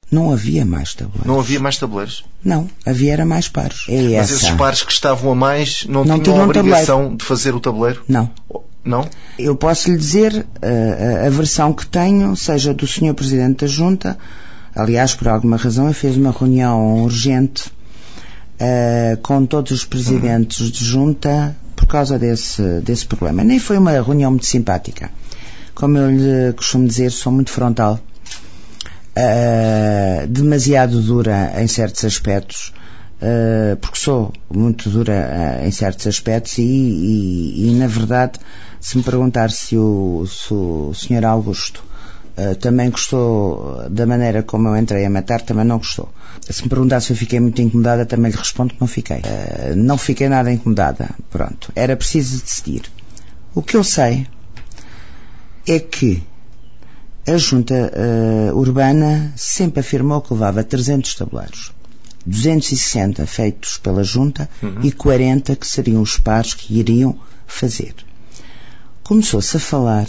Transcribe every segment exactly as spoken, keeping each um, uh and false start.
Não havia mais tabuleiros. Não havia mais tabuleiros? Não, havia era mais pares. É Mas essa. esses pares que estavam a mais não, não tinham a obrigação tabuleiro. de fazer o tabuleiro? Não. Não? Eu posso lhe dizer, uh, a versão que tenho, seja do senhor Presidente da Junta, aliás, por alguma razão, eu fiz uma reunião urgente uh, com todos os presidentes uhum. de Junta por causa desse, desse problema. Nem foi uma reunião muito simpática. Como eu lhe costumo dizer, sou muito frontal. Uh, demasiado dura em certos aspectos, uh, porque sou muito dura uh, em certos aspectos e, e, e, na verdade, se me perguntar se o, se o senhor Augusto uh, também gostou da maneira como eu entrei a matar, também não gostou. Se me perguntar se eu fiquei muito incomodada, também lhe respondo que não fiquei. Uh, não fiquei nada incomodada. Pronto. Era preciso decidir. O que eu sei é que a Junta uh, Urbana sempre afirmou que levava trezentos tabuleiros. duzentos e sessenta feitos pela Junta uhum. e quarenta que seriam os pares que iriam fazer. Começou-se a falar,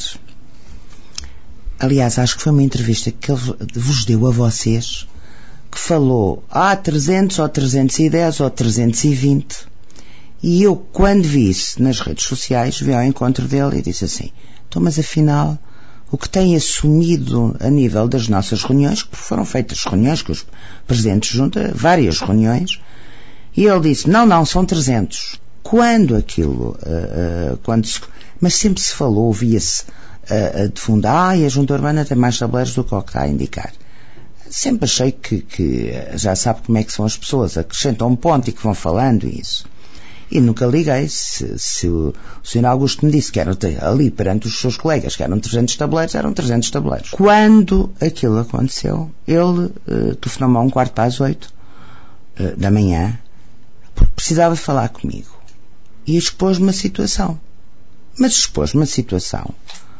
aliás, acho que foi uma entrevista que ele vos deu a vocês, que falou, ah, trezentos ou trezentos e dez ou trezentos e vinte. E eu, quando vi isso nas redes sociais, vi ao encontro dele e disse assim, então, mas afinal, o que tem assumido a nível das nossas reuniões, que foram feitas reuniões com os presidentes de junta, várias reuniões, e ele disse, não, não, são trezentos. Quando aquilo, uh, uh, quando se, mas sempre se falou, ouvia-se uh, uh, de fundo, ah, e a Junta Urbana tem mais tabuleiros do que o que está a indicar. Sempre achei que, que já sabe como é que são as pessoas, acrescentam um ponto e que vão falando isso. E nunca liguei se, se o, o senhor Augusto me disse que eram ali perante os seus colegas que eram trezentos tabuleiros, eram trezentos tabuleiros. Quando aquilo aconteceu, ele uh, telefonou-me a um quarto para as oito uh, da manhã, porque precisava falar comigo. E expôs-me uma situação. Mas expôs-me uma situação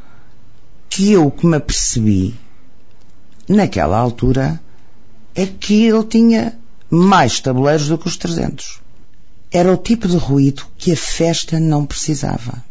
que eu, que me apercebi naquela altura, é que ele tinha mais tabuleiros do que os trezentos. Era o tipo de ruído que a festa não precisava.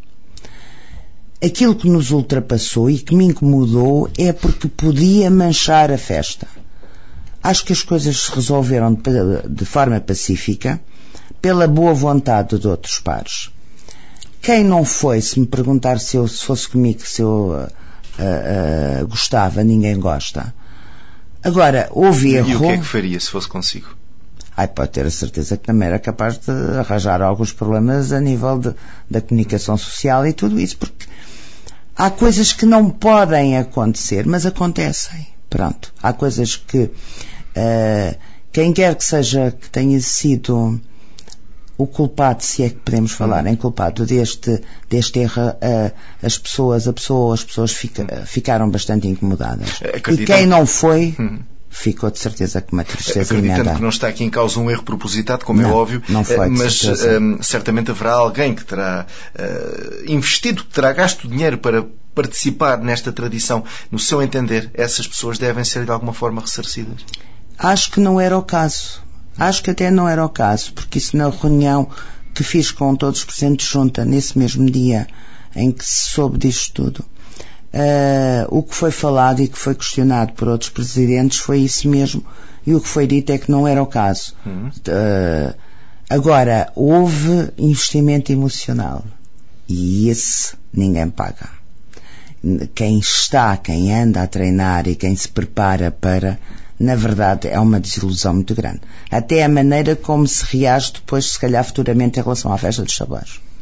Aquilo que nos ultrapassou e que me incomodou é porque podia manchar a festa. Acho que as coisas se resolveram de, de forma pacífica, pela boa vontade de outros pares. Quem não foi, se me perguntar se eu se fosse comigo, se eu uh, uh, gostava, ninguém gosta. Agora, houve erro... E o que é que faria se fosse consigo? Ai, pode ter a certeza que também era capaz de arranjar alguns problemas a nível de, da comunicação social e tudo isso, porque há coisas que não podem acontecer, mas acontecem. Pronto. Há coisas que uh, quem quer que seja que tenha sido o culpado, se é que podemos falar em culpado deste, deste erro, uh, as pessoas, a pessoa, as pessoas fica, ficaram bastante incomodadas. Acreditam... E quem não foi... Hum. Ficou de certeza com uma tristeza Acreditando emenda. que não está aqui em causa um erro propositado, como não, é óbvio, não foi, mas um, certamente haverá alguém que terá uh, investido, que terá gasto dinheiro para participar nesta tradição. No seu entender, essas pessoas devem ser de alguma forma ressarcidas? Acho que não era o caso. Acho que até não era o caso, porque isso na reunião que fiz com todos os presidentes de junta, nesse mesmo dia em que se soube disto tudo, Uh, o que foi falado e que foi questionado por outros presidentes foi isso mesmo, e o que foi dito é que não era o caso. Uhum. Uh, agora, houve investimento emocional e esse ninguém paga. Quem está, quem anda a treinar e quem se prepara para, na verdade, é uma desilusão muito grande. Até a maneira como se reage depois, se calhar futuramente, em relação à festa dos tabuleiros.